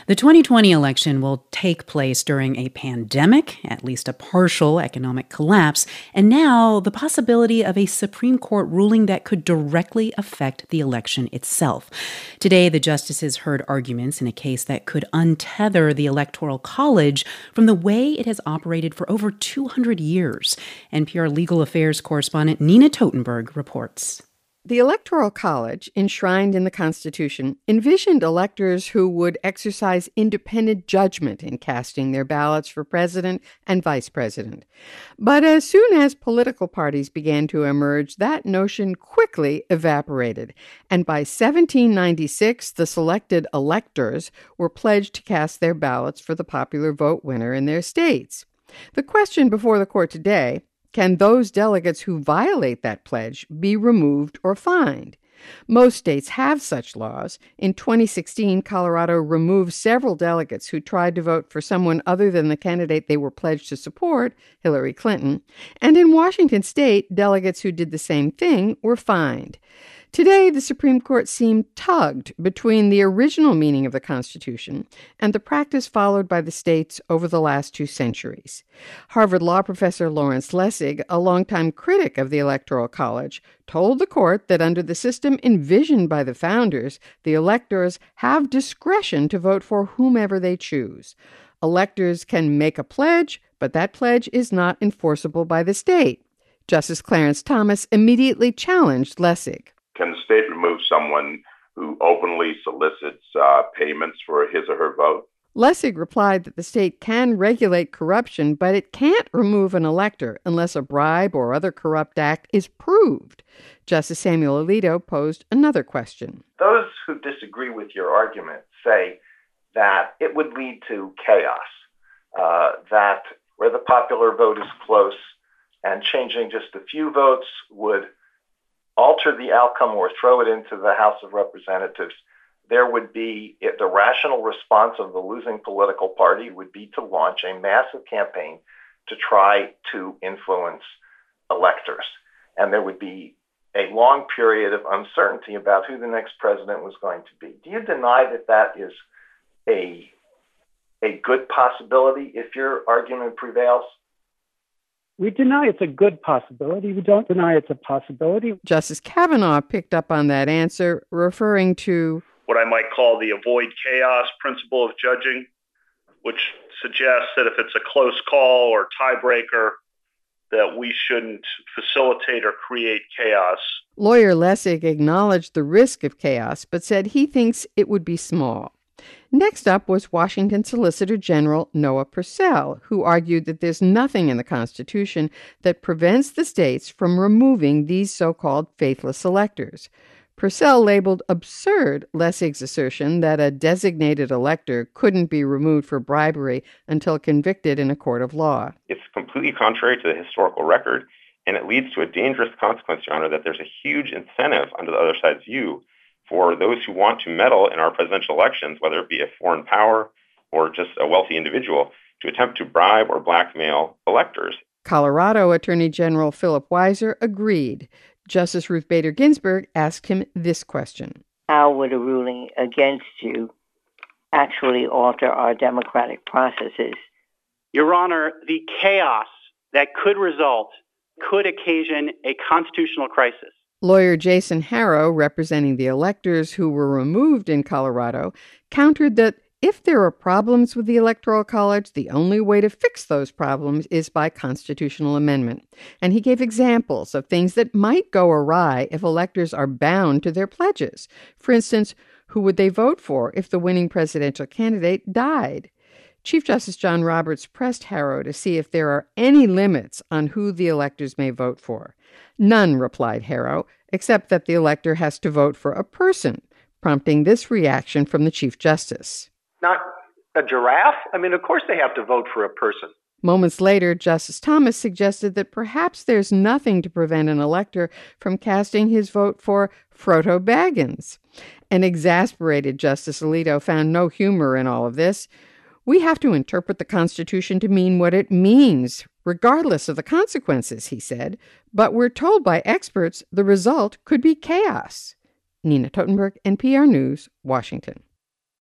The 2020 election will take place during a pandemic, at least a partial economic collapse, and now the possibility of a Supreme Court ruling that could directly affect the election itself. Today, the justices heard arguments in a case that could untether the Electoral College from the way it has operated for over 200 years. NPR legal affairs correspondent Nina Totenberg reports. The Electoral College, enshrined in the Constitution, envisioned electors who would exercise independent judgment in casting their ballots for president and vice president. But as soon as political parties began to emerge, that notion quickly evaporated. And by 1796, the selected electors were pledged to cast their ballots for the popular vote winner in their states. The question before the court today: can those delegates who violate that pledge be removed or fined? Most states have such laws. In 2016, Colorado removed several delegates who tried to vote for someone other than the candidate they were pledged to support, Hillary Clinton. And in Washington state, delegates who did the same thing were fined. Today, the Supreme Court seemed tugged between the original meaning of the Constitution and the practice followed by the states over the last 2 centuries. Harvard Law professor Lawrence Lessig, a longtime critic of the Electoral College, told the court that under the system envisioned by the founders, the electors have discretion to vote for whomever they choose. Electors can make a pledge, but that pledge is not enforceable by the state. Justice Clarence Thomas immediately challenged Lessig. Can the state remove someone who openly solicits payments for his or her vote? Lessig replied that the state can regulate corruption, but it can't remove an elector unless a bribe or other corrupt act is proved. Justice Samuel Alito posed another question. Those who disagree with your argument say that it would lead to chaos, that where the popular vote is close and changing just a few votes would alter the outcome or throw it into the House of Representatives. There would be, the rational response of the losing political party would be to launch a massive campaign to try to influence electors. And there would be a long period of uncertainty about who the next president was going to be. Do you deny that that is a good possibility if your argument prevails? We deny it's a good possibility. We don't deny it's a possibility. Justice Kavanaugh picked up on that answer, referring to what I might call the avoid chaos principle of judging, which suggests that if it's a close call or tiebreaker, that we shouldn't facilitate or create chaos. Lawyer Lessig acknowledged the risk of chaos, but said he thinks it would be small. Next up was Washington Solicitor General Noah Purcell, who argued that there's nothing in the Constitution that prevents the states from removing these so-called faithless electors. Purcell labeled absurd Lessig's assertion that a designated elector couldn't be removed for bribery until convicted in a court of law. It's completely contrary to the historical record, and it leads to a dangerous consequence, Your Honor, that there's a huge incentive under the other side's view for those who want to meddle in our presidential elections, whether it be a foreign power or just a wealthy individual, to attempt to bribe or blackmail electors. Colorado Attorney General Philip Weiser agreed. Justice Ruth Bader Ginsburg asked him this question. How would a ruling against you actually alter our democratic processes? Your Honor, the chaos that could result could occasion a constitutional crisis. Lawyer Jason Harrow, representing the electors who were removed in Colorado, countered that if there are problems with the Electoral College, the only way to fix those problems is by constitutional amendment. And he gave examples of things that might go awry if electors are bound to their pledges. For instance, who would they vote for if the winning presidential candidate died? Chief Justice John Roberts pressed Harrow to see if there are any limits on who the electors may vote for. None, replied Harrow, except that the elector has to vote for a person, prompting this reaction from the Chief Justice. Not a giraffe? I mean, of course they have to vote for a person. Moments later, Justice Thomas suggested that perhaps there's nothing to prevent an elector from casting his vote for Frodo Baggins. An exasperated Justice Alito found no humor in all of this. We have to interpret the Constitution to mean what it means, regardless of the consequences, he said. But we're told by experts the result could be chaos. Nina Totenberg, NPR News, Washington.